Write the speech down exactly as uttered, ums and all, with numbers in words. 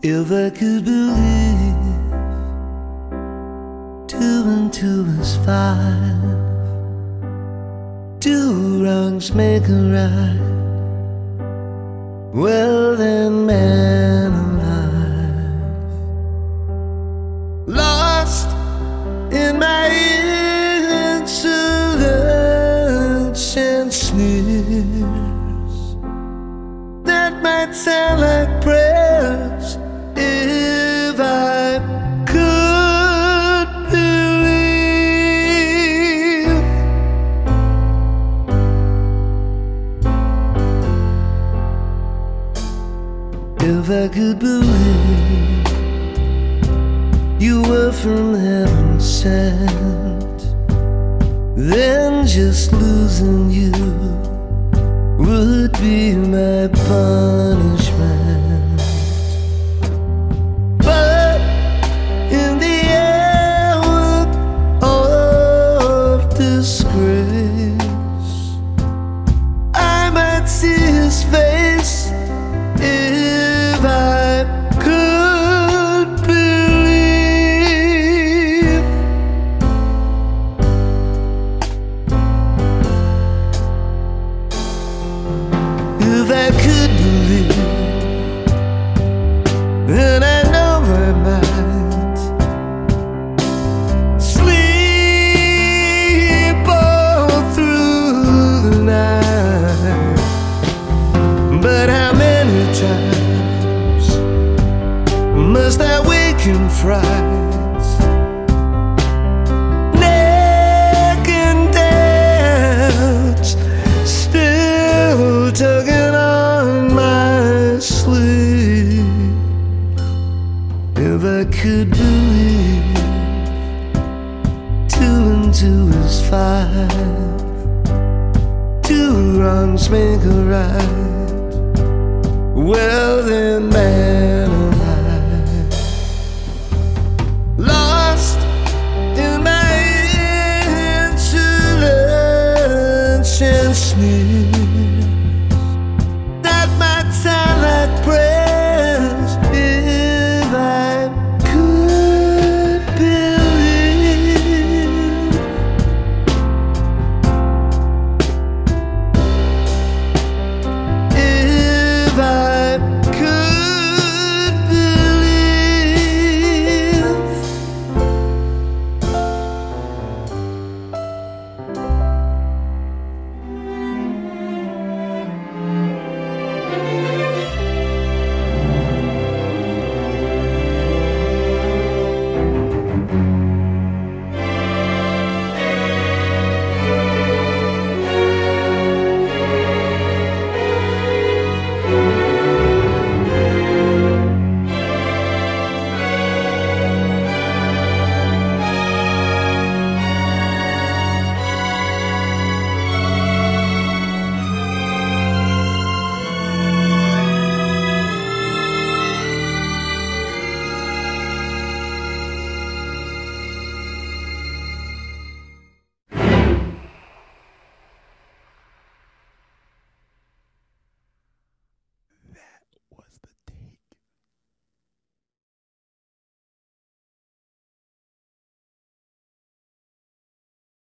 If I could believe two and two is five, two wrongs make a right, well then, man alive, lost in my insolence and sneers that might sound like prayers if I could believe. If I could believe you were from heaven sent, then just losing you would be my punishment. But in the hour of disgrace, I might see his face if I could believe. If I could believe, then I know I might sleep all through the night. But how many times must I wake in frights, neck and doubts still tugging on my sleeve? If I could believe two and two is five, two wrongs make a right, well then, man alive, lost in my insolence and sneer